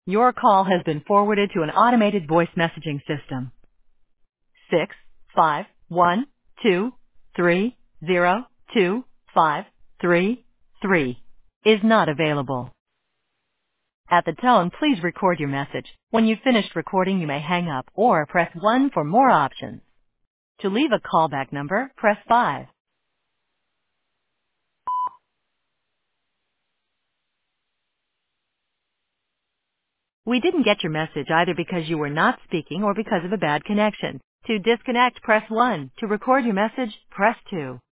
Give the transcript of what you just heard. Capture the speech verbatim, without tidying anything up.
Your call has been forwarded to an automated voice messaging system. Six five one two three zero two five three three is not available. At the tone, please record your message. When you've finished recording, you may hang up or press one for more options. To leave a callback number, press five. We didn't get your message either because you were not speaking or because of a bad connection. To disconnect, press one. To record your message, press two.